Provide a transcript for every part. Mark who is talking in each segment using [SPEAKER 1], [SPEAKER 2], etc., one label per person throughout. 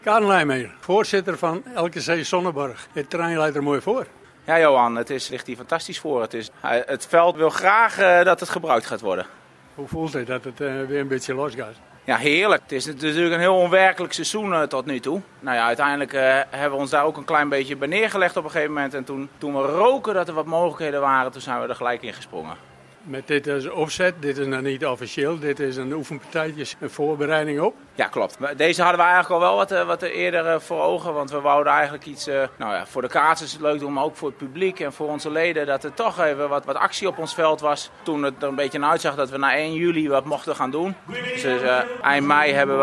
[SPEAKER 1] Karen Nijmeijer, voorzitter van LKC Sonneborg. Het terrein leidt er mooi voor.
[SPEAKER 2] Ja, Johan, ligt hier fantastisch voor. Het veld wil graag dat het gebruikt gaat worden.
[SPEAKER 1] Hoe voelt het dat het weer een beetje losgaat?
[SPEAKER 2] Ja, heerlijk. Het is natuurlijk een heel onwerkelijk seizoen tot nu toe. Nou ja, uiteindelijk hebben we ons daar ook een klein beetje bij neergelegd op een gegeven moment. En toen we roken dat er wat mogelijkheden waren, toen zijn we er gelijk in gesprongen.
[SPEAKER 1] Met dit als opzet, dit is nog niet officieel, dit is een oefenpartijtje, een voorbereiding op.
[SPEAKER 2] Ja, klopt. Deze hadden we eigenlijk al wel wat eerder voor ogen, want we wouden eigenlijk iets, voor de kaarters is het leuk doen, maar ook voor het publiek en voor onze leden, dat er toch even wat actie op ons veld was. Toen het er een beetje naar uitzag dat we na 1 juli wat mochten gaan doen. Dus eind mei hebben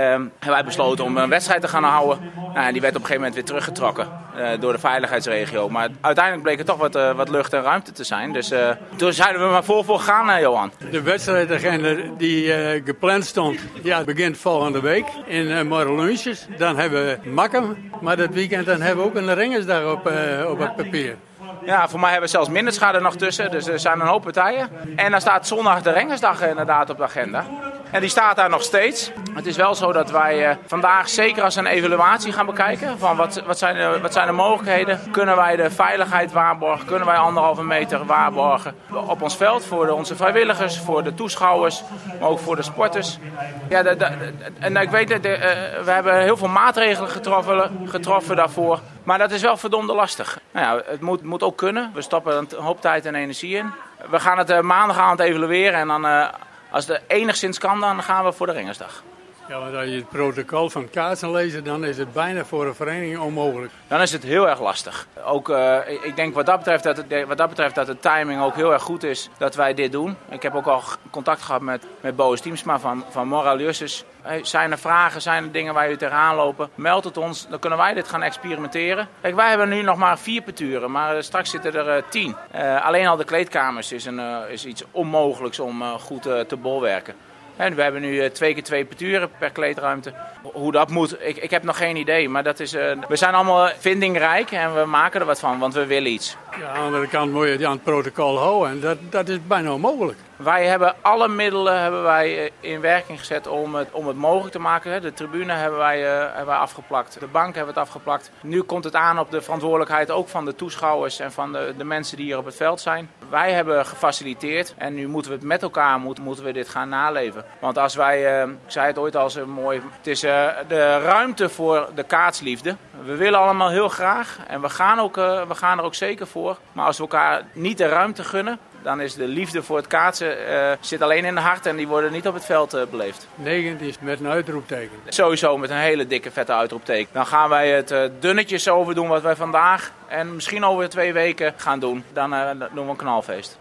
[SPEAKER 2] wij besloten om een wedstrijd te gaan houden. En die werd op een gegeven moment weer teruggetrokken door de veiligheidsregio. Maar uiteindelijk bleek er toch wat lucht en ruimte te zijn. Dus toen zijn we maar voor gaan, Johan.
[SPEAKER 1] De wedstrijdagenda die gepland stond, begint volgende week in Morreluntjes. Dan hebben we Makkum, maar dat weekend dan hebben we ook een Rengersdag op het papier.
[SPEAKER 2] Ja, voor mij hebben we zelfs Minderschade nog tussen, dus er zijn een hoop partijen. En dan staat zondag de Rengersdag inderdaad op de agenda. En die staat daar nog steeds. Het is wel zo dat wij vandaag zeker als een evaluatie gaan bekijken. Van wat zijn de mogelijkheden? Kunnen wij de veiligheid waarborgen? Kunnen wij 1,5 meter waarborgen op ons veld? Voor onze vrijwilligers, voor de toeschouwers, maar ook voor de sporters. Ja, en ik weet dat we hebben heel veel maatregelen getroffen daarvoor. Maar dat is wel verdomde lastig. Nou ja, het moet ook kunnen. We stoppen een hoop tijd en energie in. We gaan het maandagavond evalueren en dan... Als het enigszins kan, dan gaan we voor de Rengersdag.
[SPEAKER 1] Ja, want als je het protocol van kaatsen leest, dan is het bijna voor een vereniging onmogelijk.
[SPEAKER 2] Dan is het heel erg lastig. Ook, ik denk wat dat betreft dat de timing ook heel erg goed is dat wij dit doen. Ik heb ook al contact gehad met Boas Teamsma van Morreluntjes. Zijn er vragen, zijn er dingen waar jullie tegenaan lopen? Meld het ons, dan kunnen wij dit gaan experimenteren. Kijk, wij hebben nu nog maar 4 parturen, maar straks zitten er 10. Alleen al de kleedkamers is iets onmogelijks om goed te bolwerken. En we hebben nu 2 keer 2 parturen per kleedruimte. Hoe dat moet, ik heb nog geen idee. Maar we zijn allemaal vindingrijk en we maken er wat van, want we willen iets.
[SPEAKER 1] Ja, aan de andere kant moet je aan het protocol houden en dat is bijna onmogelijk.
[SPEAKER 2] Wij hebben alle middelen in werking gezet om het mogelijk te maken. De tribune hebben wij afgeplakt, de bank hebben we het afgeplakt. Nu komt het aan op de verantwoordelijkheid ook van de toeschouwers en van de mensen die hier op het veld zijn. Wij hebben gefaciliteerd en nu moeten we het met elkaar moeten we dit gaan naleven. Want als wij, ik zei het ooit al zo mooi, het is de ruimte voor de kaatsliefde. We willen allemaal heel graag en we gaan er ook zeker voor. Maar als we elkaar niet de ruimte gunnen, dan is de liefde voor het kaatsen zit alleen in het hart en die worden niet op het veld beleefd.
[SPEAKER 1] 9 is met een uitroepteken.
[SPEAKER 2] Sowieso met een hele dikke vette uitroepteken. Dan gaan wij het dunnetjes over doen wat wij vandaag en misschien over 2 weken gaan doen. Dan doen we een knalfeest.